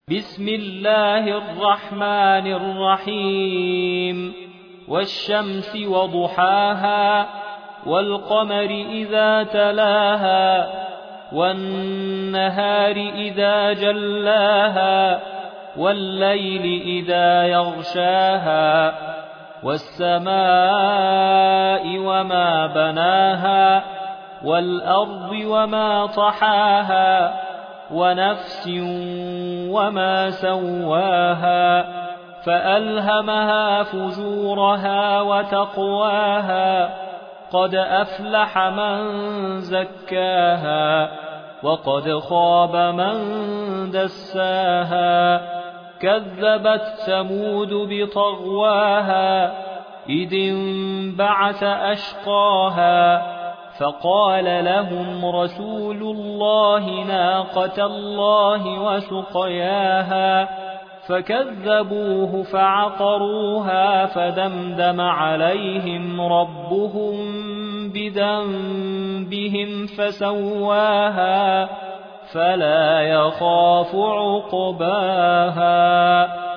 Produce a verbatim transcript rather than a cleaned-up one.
بسم الله الرحمن الرحيم والشمس وضحاها والقمر إذا تلاها والنهار إذا جلاها والليل إذا يغشاها والسماء وما بناها والأرض وما طحاها ونفس وما سواها فألهمها فجورها وتقواها قد أفلح من زكاها وقد خاب من دساها كذبت ثمود بطغواها إذ انبعث أشقاها فقال لهم رسول الله ناقة الله وسقياها فكذبوه فعقروها فدمدم عليهم ربهم بذنبهم فسواها فلا يخاف عقباها.